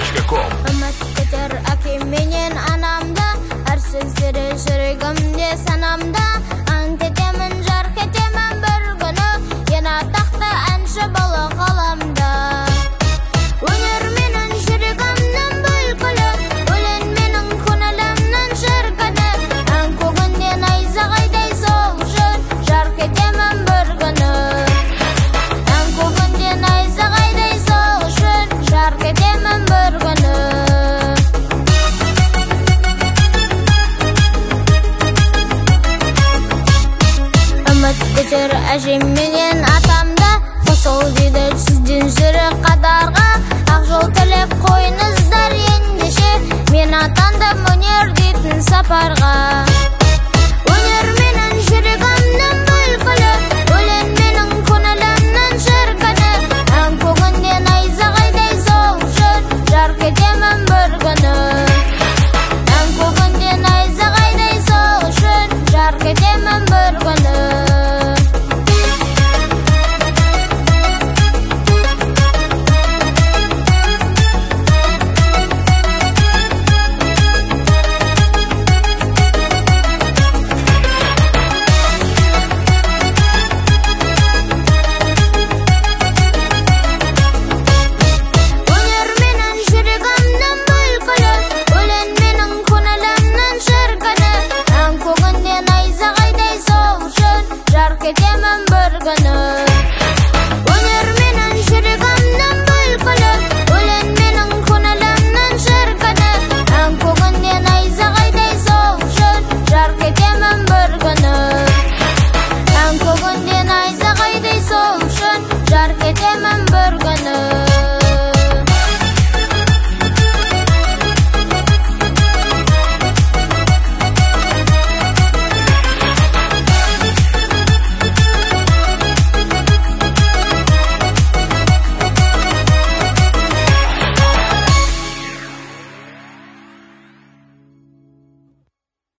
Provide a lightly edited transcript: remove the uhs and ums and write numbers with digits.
gmail.com. Үміт кетер әкем менен анамда, әр сөздері жүрегімде санамда. Ант етемін, жарқ етемін бір күні, ең атақты әнші болу ғаламда. Өнер менің жүрегімнің бүлкілі, өлең менің көңілімнің шіркіні. Ән көгінде найзағайдай сол жүр, жарқ етемін бір күні. Ән көгінде найзағайдай сол жүр, жарқ етемін бір күні. Үміт кетер әжем менен атамда, қосыл дейді сізден жүрек қатарға. Ақ жол тілеп қойыңыздар ендеше, мен атандым өнер дейтін сапарға. Өнер менің жүрегімнің бүлкілі, өлең менің көңілімнің шіркіні. Ән көгінде найзағайдай сол жүр, жарқ етемін бір күні. Ән көгінде найзағайдай сол жүр, жарқ етемін бір күні. Өнер менің жүрегімнің бүлкілі, өлең менің көңілімнің шіркіні. Ән көгінде найзағайдай сол жүр, жарқ етемін бір күні. Өнер менің жүрегімнің бүлкілі, өлең менің көңілімнің шіркіні. Ән көгінде найзағайдай сол жүр, жарқ етемін бір күні. Ән көгінде найзағайдай сол жүр, жарқ етемін бір күні.